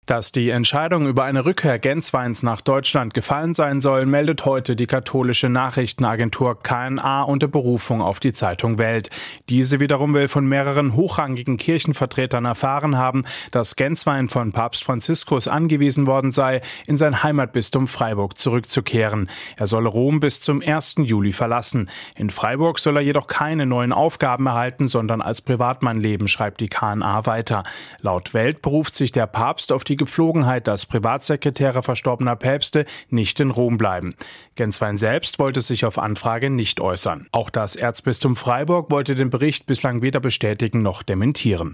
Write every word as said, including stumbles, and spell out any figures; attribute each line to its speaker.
Speaker 1: Dass die Entscheidung über eine Rückkehr Gänsweins nach Deutschland gefallen sein soll, meldet heute die katholische Nachrichtenagentur K N A unter Berufung auf die Zeitung Welt. Diese wiederum will von mehreren hochrangigen Kirchenvertretern erfahren haben, dass Gänswein von Papst Franziskus angewiesen worden sei, in sein Heimatbistum Freiburg zurückzukehren. Er solle Rom bis zum ersten Juli verlassen. In Freiburg soll er jedoch keine neuen Aufgaben erhalten, sondern als Privatmann leben, schreibt die K N A weiter. Laut Welt beruft sich der Papst auf die Gepflogenheit, dass Privatsekretäre verstorbener Päpste nicht in Rom bleiben. Gänswein selbst wollte sich auf Anfrage nicht äußern. Auch das Erzbistum Freiburg wollte den Bericht bislang weder bestätigen noch dementieren.